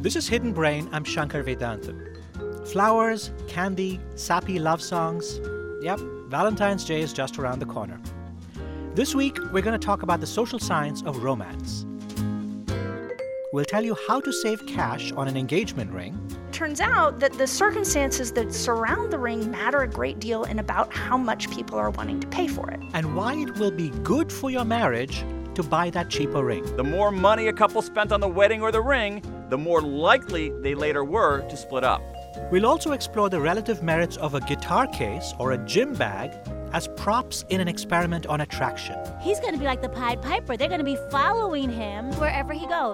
This is Hidden Brain. I'm Shankar Vedantam. Flowers, candy, sappy love songs. Yep, Valentine's Day is just around the corner. This week, we're going to talk about the social science of romance. We'll tell you how to save cash on an engagement ring. Turns out that the circumstances that surround the ring matter a great deal in about how much people are wanting to pay for it. And why it will be good for your marriage to buy that cheaper ring. The more money a couple spent on the wedding or the ring, the more likely they later were to split up. We'll also explore the relative merits of a guitar case or a gym bag as props in an experiment on attraction. He's going to be like the Pied Piper. They're going to be following him wherever he goes.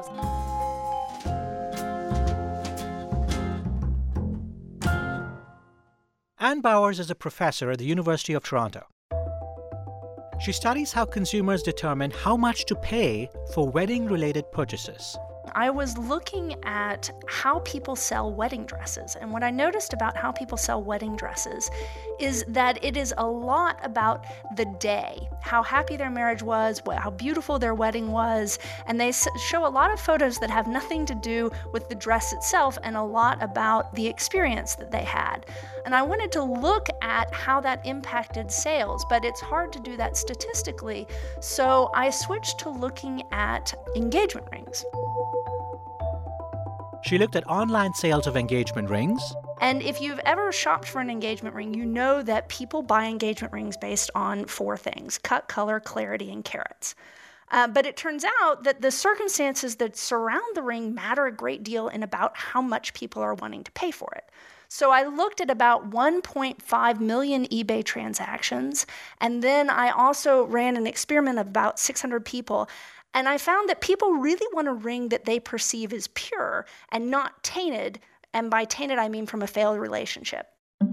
Ann Bowers is a professor at the University of Toronto. She studies how consumers determine how much to pay for wedding-related purchases. I was looking at how people sell wedding dresses, and what I noticed about how people sell wedding dresses is that it is a lot about the day, how happy their marriage was, how beautiful their wedding was, and they show a lot of photos that have nothing to do with the dress itself and a lot about the experience that they had. And I wanted to look at how that impacted sales, but it's hard to do that statistically, so I switched to looking at engagement rings. She looked at online sales of engagement rings. And if you've ever shopped for an engagement ring, you know that people buy engagement rings based on 4 things: cut, color, clarity, and carats. But it turns out that the circumstances that surround the ring matter a great deal in about how much people are wanting to pay for it. So I looked at about 1.5 million eBay transactions, and then I also ran an experiment of about 600 people. And I found that people really want a ring that they perceive as pure and not tainted. And by tainted, I mean from a failed relationship.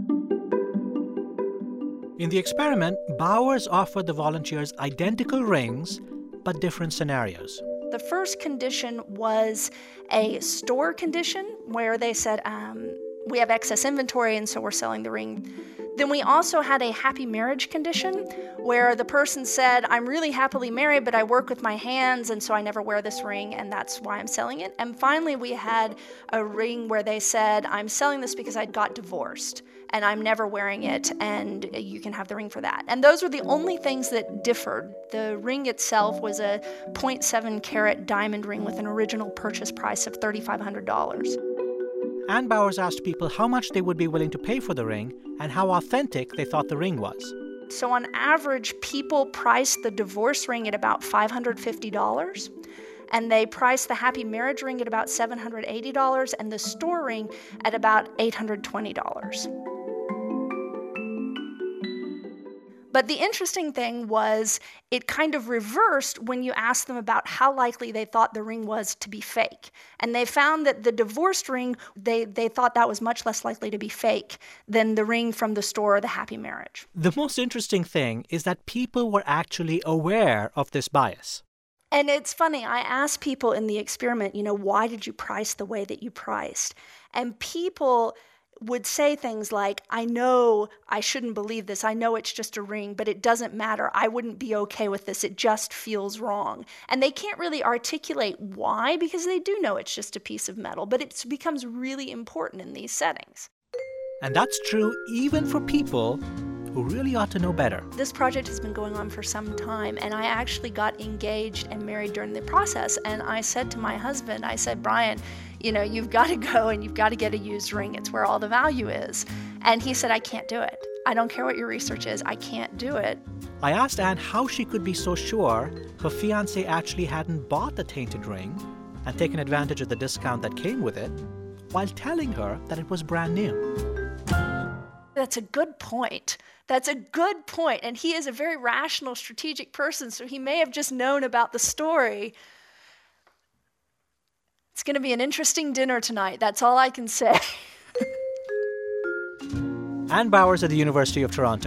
In the experiment, Bowers offered the volunteers identical rings, but different scenarios. The first condition was a store condition where they said, we have excess inventory and so we're selling the ring. Then we also had a happy marriage condition where the person said, I'm really happily married, but I work with my hands, and so I never wear this ring, and that's why I'm selling it. And finally, we had a ring where they said, I'm selling this because I got divorced, and I'm never wearing it, and you can have the ring for that. And those were the only things that differed. The ring itself was a 0.7 carat diamond ring with an original purchase price of $3,500. Ann Bowers asked people how much they would be willing to pay for the ring and how authentic they thought the ring was. So on average, people priced the divorce ring at about $550, and they priced the happy marriage ring at about $780, and the store ring at about $820. But the interesting thing was it kind of reversed when you asked them about how likely they thought the ring was to be fake. And they found that the divorced ring, they thought that was much less likely to be fake than the ring from the store or the happy marriage. The most interesting thing is that people were actually aware of this bias. And it's funny, I asked people in the experiment, why did you price the way that you priced? And people would say things like, I know I shouldn't believe this. I know it's just a ring, but it doesn't matter. I wouldn't be okay with this. It just feels wrong. And they can't really articulate why, because they do know it's just a piece of metal, but it becomes really important in these settings. And that's true even for people who really ought to know better. This project has been going on for some time, and I actually got engaged and married during the process. And I said to my husband, I said, Brian, you've got to go and you've got to get a used ring. It's where all the value is. And he said, I can't do it. I don't care what your research is. I can't do it. I asked Ann how she could be so sure her fiancé actually hadn't bought the tainted ring and taken advantage of the discount that came with it, while telling her that it was brand new. That's a good point. That's a good point. And he is a very rational, strategic person, so he may have just known about the story. It's going to be an interesting dinner tonight. That's all I can say. Ann Bowers at the University of Toronto.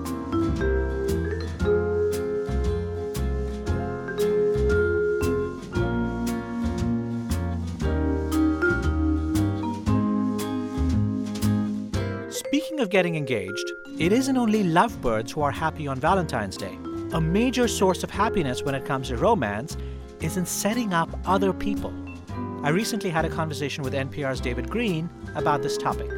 Speaking of getting engaged, it isn't only lovebirds who are happy on Valentine's Day. A major source of happiness when it comes to romance is in setting up other people. I recently had a conversation with NPR's David Green about this topic.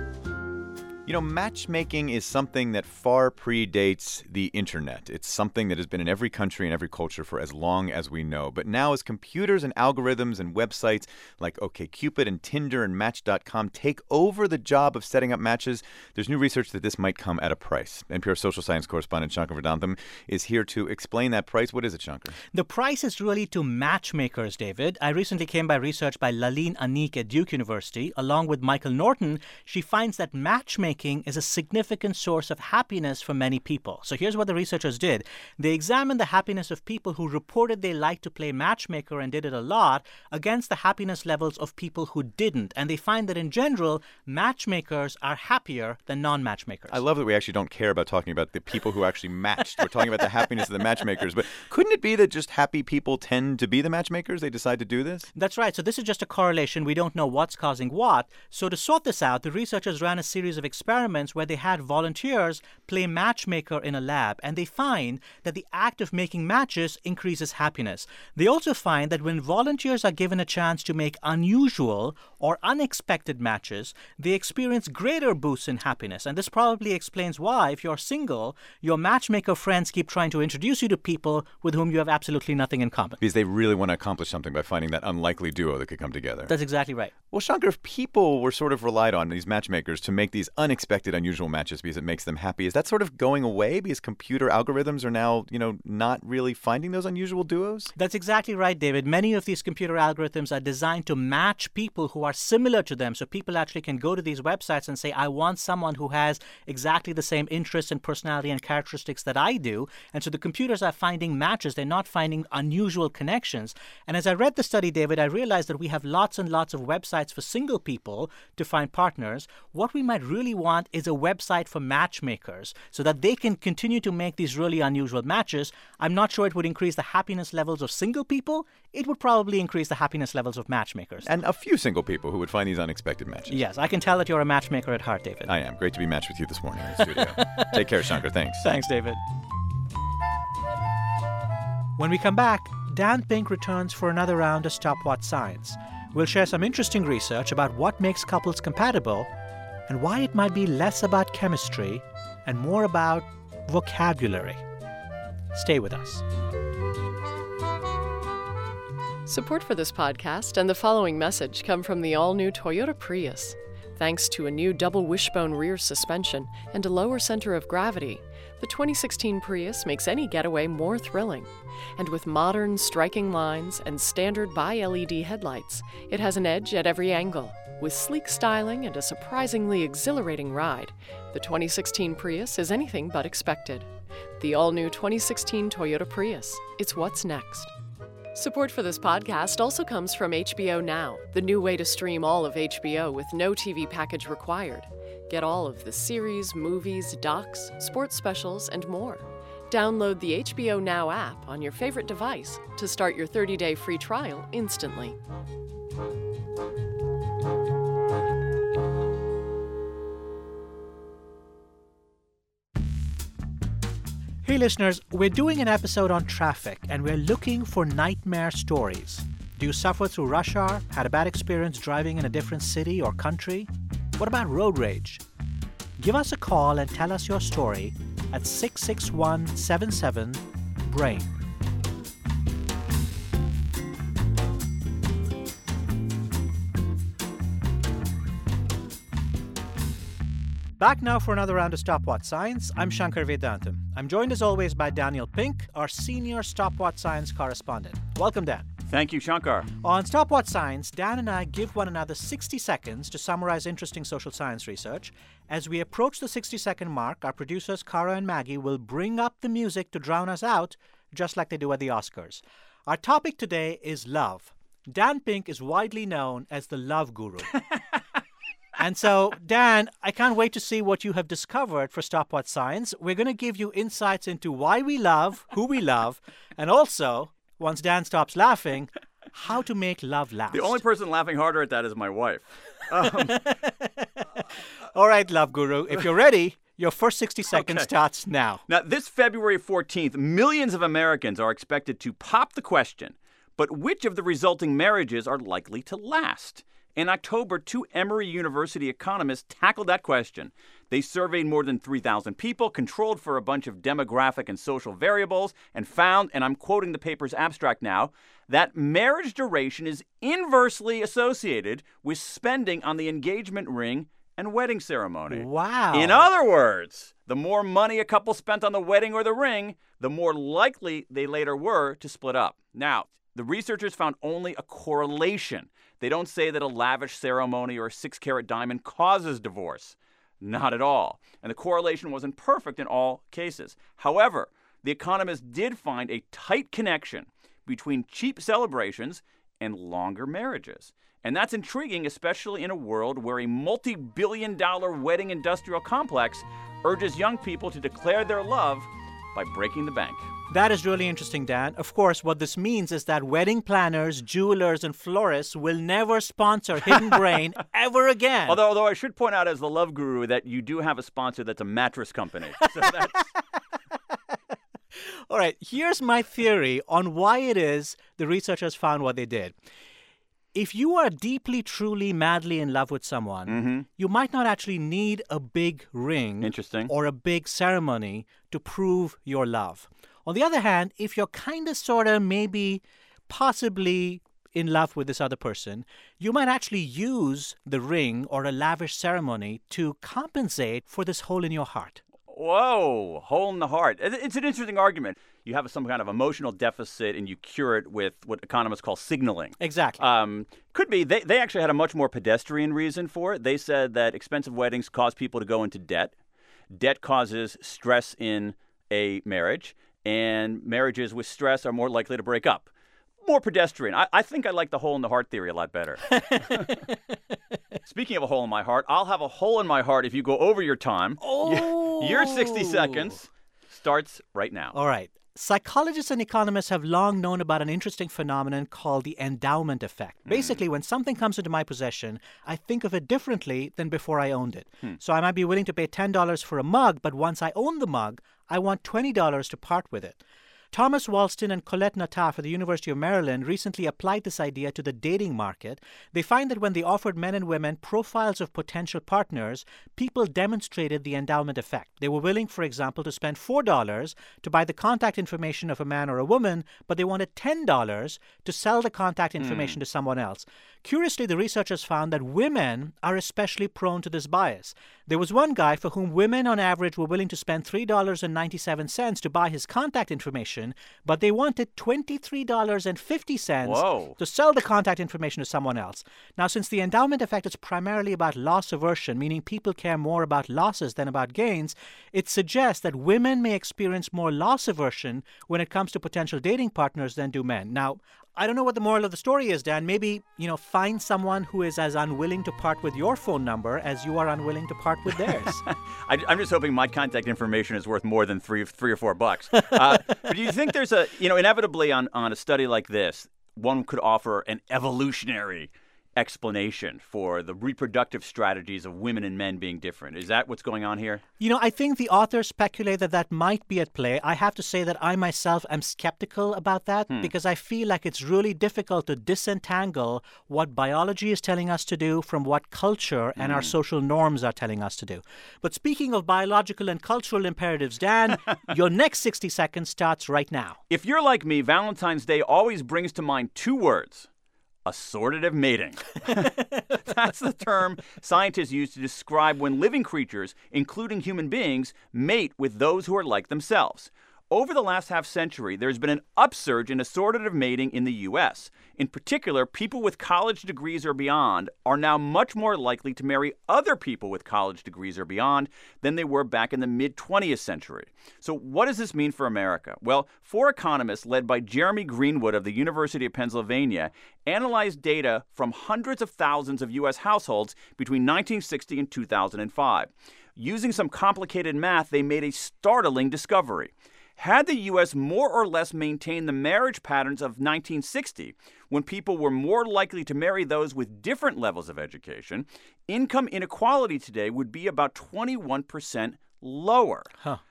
You know, matchmaking is something that far predates the internet. It's something that has been in every country and every culture for as long as we know. But now as computers and algorithms and websites like OkCupid and Tinder and Match.com take over the job of setting up matches, there's new research that this might come at a price. NPR social science correspondent Shankar Vedantam is here to explain that price. What is it, Shankar? The price is really to matchmakers, David. I recently came by research by Laleen Anik at Duke University. Along with Michael Norton, she finds that matchmaking is a significant source of happiness for many people. So here's what the researchers did. They examined the happiness of people who reported they liked to play matchmaker and did it a lot against the happiness levels of people who didn't. And they find that in general, matchmakers are happier than non-matchmakers. I love that we actually don't care about talking about the people who actually matched. We're talking about the happiness of the matchmakers. But couldn't it be that just happy people tend to be the matchmakers? They decide to do this? That's right. So this is just a correlation. We don't know what's causing what. So to sort this out, the researchers ran a series of experiments where they had volunteers play matchmaker in a lab, and they find that the act of making matches increases happiness. They also find that when volunteers are given a chance to make unusual or unexpected matches, they experience greater boosts in happiness. And this probably explains why, if you're single, your matchmaker friends keep trying to introduce you to people with whom you have absolutely nothing in common. Because they really want to accomplish something by finding that unlikely duo that could come together. That's exactly right. Well, Shankar, if people were sort of relied on, these matchmakers, to make these unexpected, unusual matches because it makes them happy, is that sort of going away because computer algorithms are now, not really finding those unusual duos? That's exactly right, David. Many of these computer algorithms are designed to match people who are similar to them. So people actually can go to these websites and say, I want someone who has exactly the same interests and personality and characteristics that I do. And so the computers are finding matches. They're not finding unusual connections. And as I read the study, David, I realized that we have lots and lots of websites for single people to find partners. What we might really want is a website for matchmakers so that they can continue to make these really unusual matches. I'm not sure it would increase the happiness levels of single people. It would probably increase the happiness levels of matchmakers. And a few single people who would find these unexpected matches. Yes, I can tell that you're a matchmaker at heart, David. I am. Great to be matched with you this morning in the studio. Take care, Shankar. Thanks. Thanks, David. When we come back, Dan Pink returns for another round of Stop What Science. We'll share some interesting research about what makes couples compatible and why it might be less about chemistry and more about vocabulary. Stay with us. Support for this podcast and the following message come from the all-new Toyota Prius. Thanks to a new double wishbone rear suspension and a lower center of gravity, the 2016 Prius makes any getaway more thrilling. And with modern, striking lines and standard bi-LED headlights, it has an edge at every angle. With sleek styling and a surprisingly exhilarating ride, the 2016 Prius is anything but expected. The all-new 2016 Toyota Prius. It's what's next. Support for this podcast also comes from HBO Now, the new way to stream all of HBO with no TV package required. Get all of the series, movies, docs, sports specials, and more. Download the HBO Now app on your favorite device to start your 30-day free trial instantly. Hey listeners, we're doing an episode on traffic and we're looking for nightmare stories. Do you suffer through rush hour? Had a bad experience driving in a different city or country? What about road rage? Give us a call and tell us your story at 661-77-BRAIN. Back now for another round of Stop What Science. I'm Shankar Vedantam. I'm joined as always by Daniel Pink, our senior Stop What Science correspondent. Welcome, Dan. Thank you, Shankar. On Stop What Science, Dan and I give one another 60 seconds to summarize interesting social science research. As we approach the 60-second mark, our producers Cara and Maggie will bring up the music to drown us out, just like they do at the Oscars. Our topic today is love. Dan Pink is widely known as the love guru. And so, Dan, I can't wait to see what you have discovered for Stop What Science. We're going to give you insights into why we love, who we love, and also, once Dan stops laughing, how to make love last. The only person laughing harder at that is my wife. All right, love guru, if you're ready, your first 60 seconds starts now. Now, this February 14th, millions of Americans are expected to pop the question, but which of the resulting marriages are likely to last? In October, 2 Emory University economists tackled that question. They surveyed more than 3,000 people, controlled for a bunch of demographic and social variables, and found, and I'm quoting the paper's abstract now, that marriage duration is inversely associated with spending on the engagement ring and wedding ceremony. Wow. In other words, the more money a couple spent on the wedding or the ring, the more likely they later were to split up. Now, the researchers found only a correlation. They don't say that a lavish ceremony or a 6-carat diamond causes divorce. Not at all. And the correlation wasn't perfect in all cases. However, the economists did find a tight connection between cheap celebrations and longer marriages. And that's intriguing, especially in a world where a multi-billion-dollar wedding industrial complex urges young people to declare their love by breaking the bank. That is really interesting, Dan. Of course, what this means is that wedding planners, jewelers, and florists will never sponsor Hidden Brain ever again. Although I should point out as the love guru that you do have a sponsor that's a mattress company. So that's... All right, here's my theory on why it is the researchers found what they did. If you are deeply, truly, madly in love with someone, you might not actually need a big ring or a big ceremony to prove your love. On the other hand, if you're kind of, sort of, maybe, possibly in love with this other person, you might actually use the ring or a lavish ceremony to compensate for this hole in your heart. Whoa, hole in the heart. It's an interesting argument. You have some kind of emotional deficit and you cure it with what economists call signaling. Exactly. Could be. They actually had a much more pedestrian reason for it. They said that expensive weddings cause people to go into debt. Debt causes stress in a marriage, and marriages with stress are more likely to break up. More pedestrian. I think I like the hole in the heart theory a lot better. Speaking of a hole in my heart, I'll have a hole in my heart if you go over your time. Oh! Your 60 seconds starts right now. All right. Psychologists and economists have long known about an interesting phenomenon called the endowment effect. Basically, when something comes into my possession, I think of it differently than before I owned it. So I might be willing to pay $10 for a mug, but once I own the mug, I want $20 to part with it. Thomas Walston and Colette Nataf at the University of Maryland recently applied this idea to the dating market. They find that when they offered men and women profiles of potential partners, people demonstrated the endowment effect. They were willing, for example, to spend $4 to buy the contact information of a man or a woman, but they wanted $10 to sell the contact information to someone else. Curiously, the researchers found that women are especially prone to this bias. There was one guy for whom women on average were willing to spend $3.97 to buy his contact information, but they wanted $23.50 to sell the contact information to someone else. Now, since the endowment effect is primarily about loss aversion, meaning people care more about losses than about gains, it suggests that women may experience more loss aversion when it comes to potential dating partners than do men. Now, I don't know what the moral of the story is, Dan. Maybe, find someone who is as unwilling to part with your phone number as you are unwilling to part with theirs. I'm just hoping my contact information is worth more than $3 or $4. But do you think there's inevitably on a study like this, one could offer an evolutionary explanation for the reproductive strategies of women and men being different? Is that what's going on here? I think the authors speculate that might be at play. I have to say that I myself am skeptical about that because I feel like it's really difficult to disentangle what biology is telling us to do from what culture and our social norms are telling us to do. But speaking of biological and cultural imperatives, Dan, your next 60 seconds starts right now. If you're like me, Valentine's Day always brings to mind 2 words. Assortative mating. That's the term scientists use to describe when living creatures, including human beings, mate with those who are like themselves. Over the last half-century, there's been an upsurge in assortative mating in the U.S. In particular, people with college degrees or beyond are now much more likely to marry other people with college degrees or beyond than they were back in the mid-20th century. So what does this mean for America? Well, 4 economists led by Jeremy Greenwood of the University of Pennsylvania analyzed data from hundreds of thousands of U.S. households between 1960 and 2005. Using some complicated math, they made a startling discovery. Had the U.S. more or less maintained the marriage patterns of 1960, when people were more likely to marry those with different levels of education, income inequality today would be about 21% lower.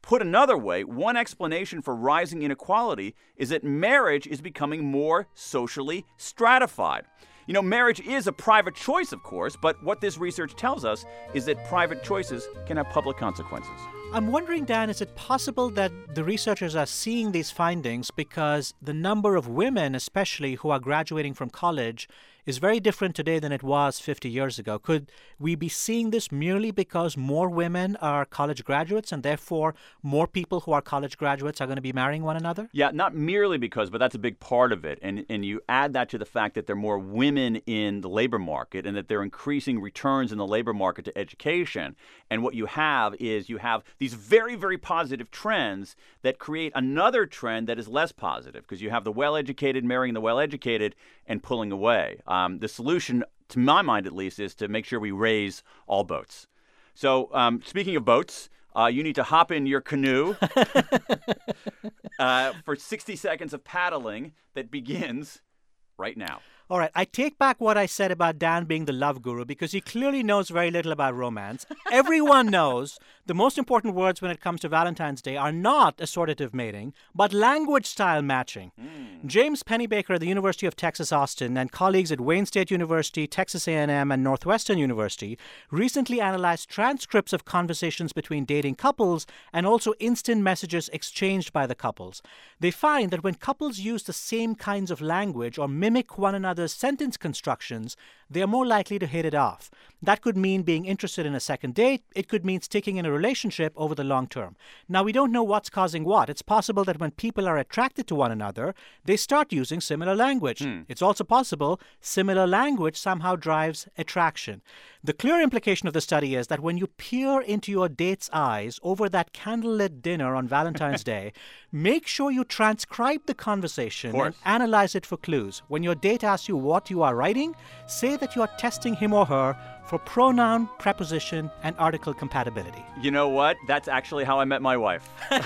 Put another way, one explanation for rising inequality is that marriage is becoming more socially stratified. You know, marriage is a private choice, of course, but what this research tells us is that private choices can have public consequences. I'm wondering, Dan, is it possible that the researchers are seeing these findings because the number of women, especially who are graduating from college, is very different today than it was 50 years ago? Could we be seeing this merely because more women are college graduates and therefore more people who are college graduates are going to be marrying one another? Yeah, not merely because, but that's a big part of it. And you add that to the fact that there are more women in the labor market and that there are increasing returns in the labor market to education. And what you have is you have these very, very positive trends that create another trend that is less positive because you have the well-educated marrying the well-educated and pulling away. The solution, to my mind at least, is to make sure we raise all boats. So speaking of boats, you need to hop in your canoe for 60 seconds of paddling that begins right now. All right, I take back what I said about Dan being the love guru because he clearly knows very little about romance. Everyone knows the most important words when it comes to Valentine's Day are not assortative mating, but language-style matching. James Pennybaker at the University of Texas, Austin, and colleagues at Wayne State University, Texas A&M, and Northwestern University recently analyzed transcripts of conversations between dating couples and also instant messages exchanged by the couples. They find that when couples use the same kinds of language or mimic one another's sentence constructions, they are more likely to hit it off. That could mean being interested in a second date. It could mean sticking in a relationship over the long term. Now, we don't know what's causing what. It's possible that when people are attracted to one another, they start using similar language. It's also possible similar language somehow drives attraction. The clear implication of the study is that when you peer into your date's eyes over that candlelit dinner on Valentine's Day, make sure you transcribe the conversation and analyze it for clues. When your date asks you what you are writing, say that you are testing him or her for pronoun, preposition, and article compatibility. You know what? That's actually how I met my wife.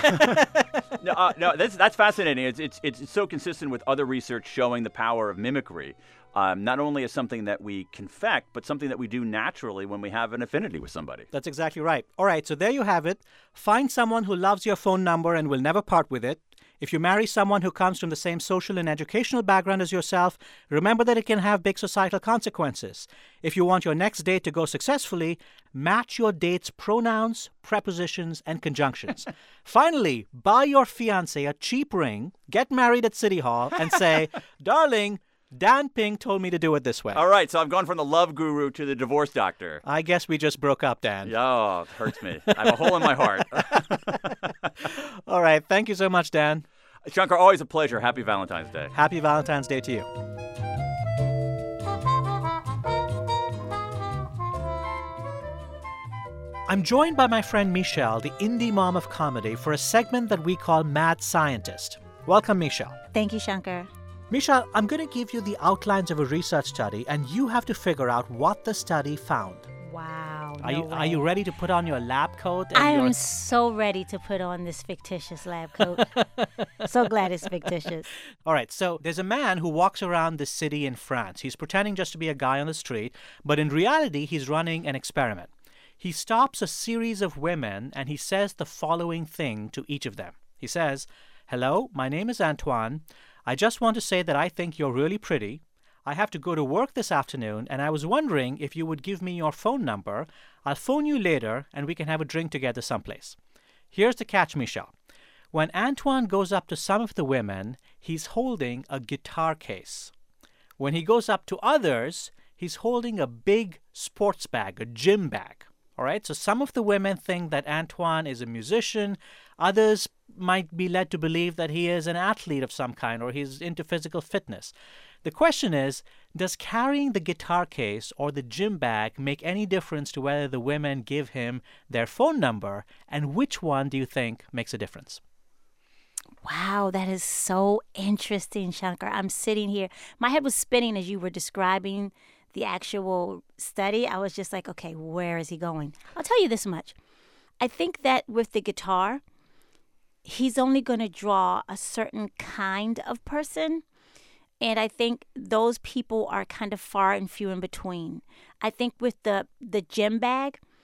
No, that's fascinating. It's so consistent with other research showing the power of mimicry. Not only as something that we confect, but something that we do naturally when we have an affinity with somebody. That's exactly right. All right, so there you have it. Find someone who loves your phone number and will never part with it. If you marry someone who comes from the same social and educational background as yourself, remember that it can have big societal consequences. If you want your next date to go successfully, match your date's pronouns, prepositions, and conjunctions. Finally, buy your fiancé a cheap ring, get married at City Hall, and say, "Darling, Dan Pink told me to do it this way." All right, so I've gone from the love guru to the divorce doctor. I guess we just broke up, Dan. Oh, it hurts me. I have a hole in my heart. All right, thank you so much, Dan. Shankar, always a pleasure. Happy Valentine's Day. Happy Valentine's Day to you. I'm joined by my friend Michelle, the indie mom of comedy, for a segment that we call Mad Scientist. Welcome, Michelle. Thank you, Shankar. Michelle, I'm going to give you the outlines of a research study, and you have to figure out what the study found. Wow. Are you ready to put on your lab coat? I am so ready to put on this fictitious lab coat. So glad it's fictitious. All right, so there's a man who walks around the city in France. He's pretending just to be a guy on the street, but in reality, he's running an experiment. He stops a series of women, and he says the following thing to each of them. He says, "Hello, my name is Antoine. I just want to say that I think you're really pretty. I have to go to work this afternoon, and I was wondering if you would give me your phone number. I'll phone you later, and we can have a drink together someplace." Here's the catch, Michelle. When Antoine goes up to some of the women, he's holding a guitar case. When he goes up to others, he's holding a big sports bag, a gym bag. All right, so some of the women think that Antoine is a musician. Others might be led to believe that he is an athlete of some kind or he's into physical fitness. The question is, does carrying the guitar case or the gym bag make any difference to whether the women give him their phone number, and which one do you think makes a difference? Wow, that is so interesting, Shankar. I'm sitting here. My head was spinning as you were describing the actual study. I was just like, okay, where is he going? I'll tell you this much. I think that with the guitar, he's only going to draw a certain kind of person. And I think those people are kind of far and few in between. I think with the gym bag,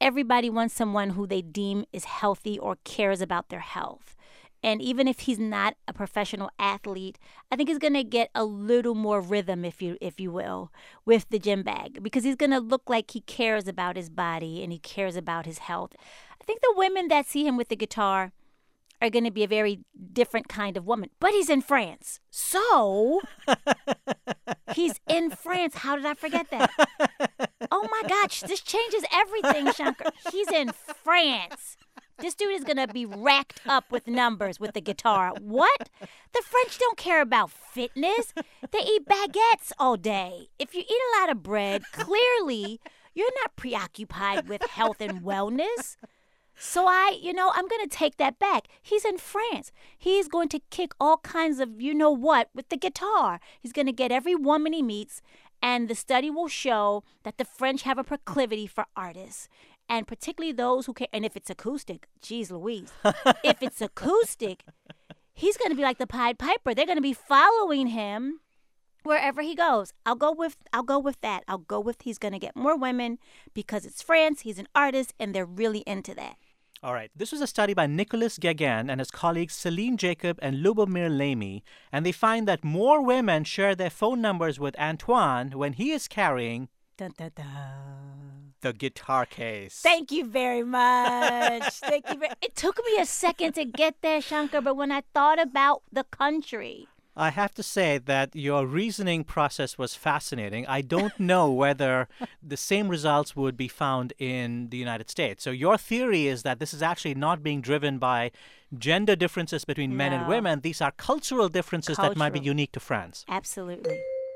everybody wants someone who they deem is healthy or cares about their health. And even if he's not a professional athlete, I think he's going to get a little more rhythm, if you will, with the gym bag, because he's going to look like he cares about his body and he cares about his health. I think the women that see him with the guitar are going to be a very different kind of woman. But he's in France. So he's in France. How did I forget that? Oh, my gosh. This changes everything, Shankar. He's in France. This dude is going to be racked up with numbers with the guitar. What? The French don't care about fitness. They eat baguettes all day. If you eat a lot of bread, clearly you're not preoccupied with health and wellness. So I'm going to take that back. He's in France. He's going to kick all kinds of you-know-what with the guitar. He's going to get every woman he meets, and the study will show that the French have a proclivity for artists. And particularly those who care. And if it's acoustic, geez Louise. If it's acoustic, he's going to be like the Pied Piper. They're going to be following him wherever he goes. I'll go with that. I'll go with he's going to get more women because it's France. He's an artist, and they're really into that. All right. This was a study by Nicolas Guéguen and his colleagues Celine Jacob and Lubomir Lamy, and they find that more women share their phone numbers with Antoine when he is carrying Dun, dun, dun. the guitar case. Thank you very much. It took me a second to get there, Shankar, but when I thought about the country. I have to say that your reasoning process was fascinating. I don't know whether the same results would be found in the United States. So your theory is that this is actually not being driven by gender differences between men and women. These are cultural differences that might be unique to France. Absolutely.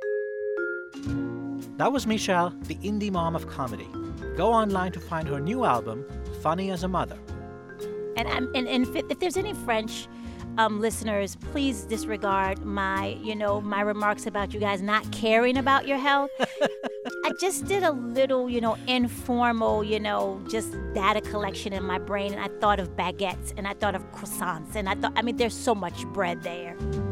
That was Michelle, the indie mom of comedy. Go online to find her new album, Funny as a Mother. And if there's any French listeners, please disregard my remarks about you guys not caring about your health. I just did a little, informal, just data collection in my brain, and I thought of baguettes, and I thought of croissants, and there's so much bread there.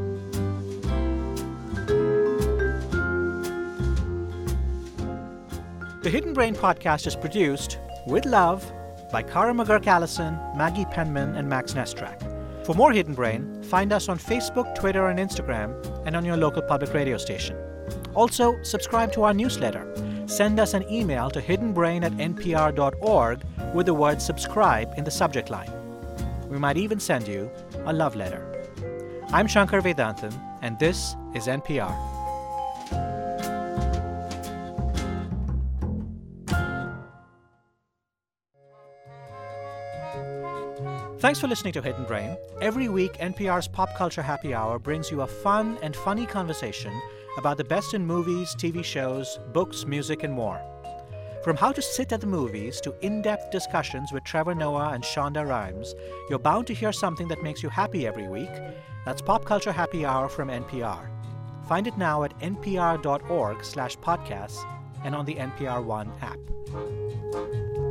The Hidden Brain podcast is produced with love by Cara McGurk-Allison, Maggie Penman, and Max Nestrak. For more Hidden Brain, find us on Facebook, Twitter, and Instagram, and on your local public radio station. Also, subscribe to our newsletter. Send us an email to hiddenbrain@npr.org with the word subscribe in the subject line. We might even send you a love letter. I'm Shankar Vedantam, and this is NPR. Thanks for listening to Hidden Brain. Every week, NPR's Pop Culture Happy Hour brings you a fun and funny conversation about the best in movies, TV shows, books, music, and more. From how to sit at the movies to in-depth discussions with Trevor Noah and Shonda Rhimes, you're bound to hear something that makes you happy every week. That's Pop Culture Happy Hour from NPR. Find it now at npr.org/podcasts and on the NPR One app.